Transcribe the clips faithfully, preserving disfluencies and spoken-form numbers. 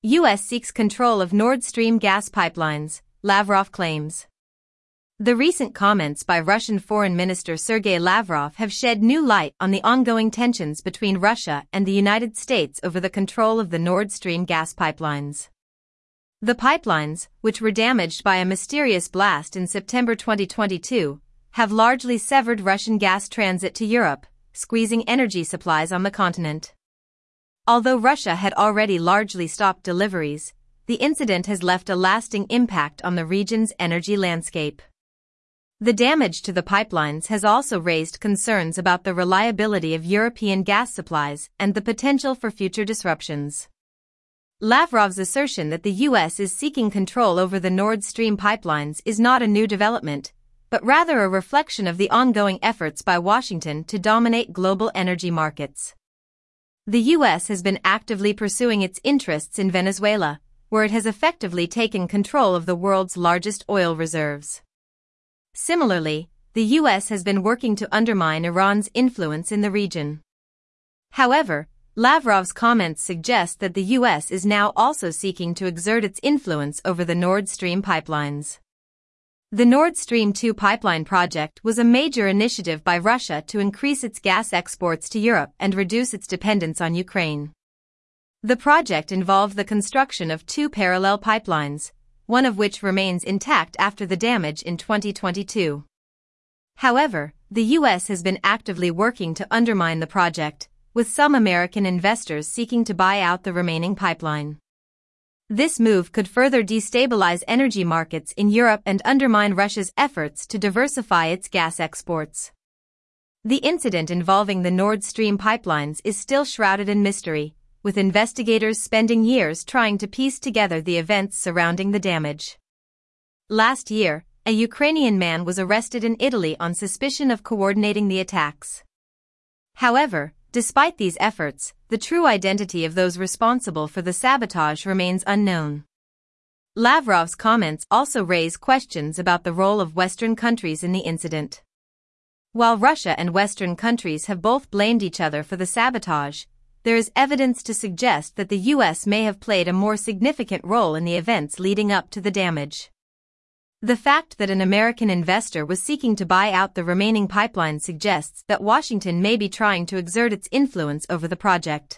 U S seeks control of Nord Stream gas pipelines, Lavrov claims. The recent comments by Russian Foreign Minister Sergei Lavrov have shed new light on the ongoing tensions between Russia and the United States over the control of the Nord Stream gas pipelines. The pipelines, which were damaged by a mysterious blast in September twenty twenty-two, have largely severed Russian gas transit to Europe, squeezing energy supplies on the continent. Although Russia had already largely stopped deliveries, the incident has left a lasting impact on the region's energy landscape. The damage to the pipelines has also raised concerns about the reliability of European gas supplies and the potential for future disruptions. Lavrov's assertion that the U S is seeking control over the Nord Stream pipelines is not a new development, but rather a reflection of the ongoing efforts by Washington to dominate global energy markets. The U S has been actively pursuing its interests in Venezuela, where it has effectively taken control of the world's largest oil reserves. Similarly, the U S has been working to undermine Iran's influence in the region. However, Lavrov's comments suggest that the U S is now also seeking to exert its influence over the Nord Stream pipelines. The Nord Stream two pipeline project was a major initiative by Russia to increase its gas exports to Europe and reduce its dependence on Ukraine. The project involved the construction of two parallel pipelines, one of which remains intact after the damage in twenty twenty-two. However, the U S has been actively working to undermine the project, with some American investors seeking to buy out the remaining pipeline. This move could further destabilize energy markets in Europe and undermine Russia's efforts to diversify its gas exports. The incident involving the Nord Stream pipelines is still shrouded in mystery, with investigators spending years trying to piece together the events surrounding the damage. Last year, a Ukrainian man was arrested in Italy on suspicion of coordinating the attacks. However, despite these efforts, the true identity of those responsible for the sabotage remains unknown. Lavrov's comments also raise questions about the role of Western countries in the incident. While Russia and Western countries have both blamed each other for the sabotage, there is evidence to suggest that the U S may have played a more significant role in the events leading up to the damage. The fact that an American investor was seeking to buy out the remaining pipeline suggests that Washington may be trying to exert its influence over the project.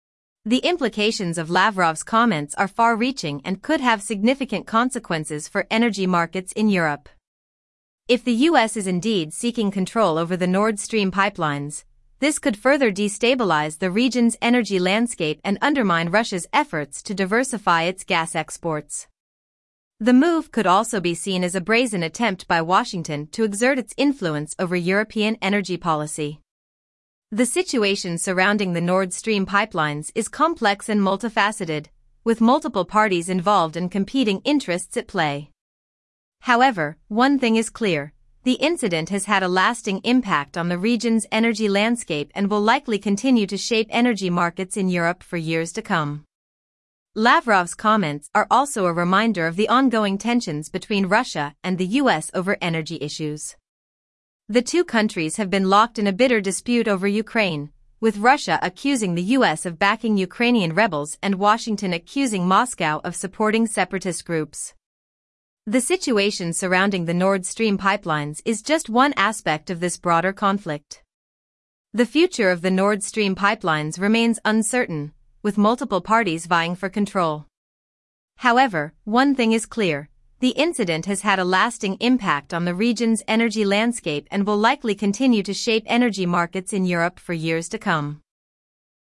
The implications of Lavrov's comments are far-reaching and could have significant consequences for energy markets in Europe. If the U S is indeed seeking control over the Nord Stream pipelines, this could further destabilize the region's energy landscape and undermine Russia's efforts to diversify its gas exports. The move could also be seen as a brazen attempt by Washington to exert its influence over European energy policy. The situation surrounding the Nord Stream pipelines is complex and multifaceted, with multiple parties involved and competing interests at play. However, one thing is clear. The incident has had a lasting impact on the region's energy landscape and will likely continue to shape energy markets in Europe for years to come. Lavrov's comments are also a reminder of the ongoing tensions between Russia and the U S over energy issues. The two countries have been locked in a bitter dispute over Ukraine, with Russia accusing the U S of backing Ukrainian rebels and Washington accusing Moscow of supporting separatist groups. The situation surrounding the Nord Stream pipelines is just one aspect of this broader conflict. The future of the Nord Stream pipelines remains uncertain, with multiple parties vying for control. However, one thing is clear. The incident has had a lasting impact on the region's energy landscape and will likely continue to shape energy markets in Europe for years to come.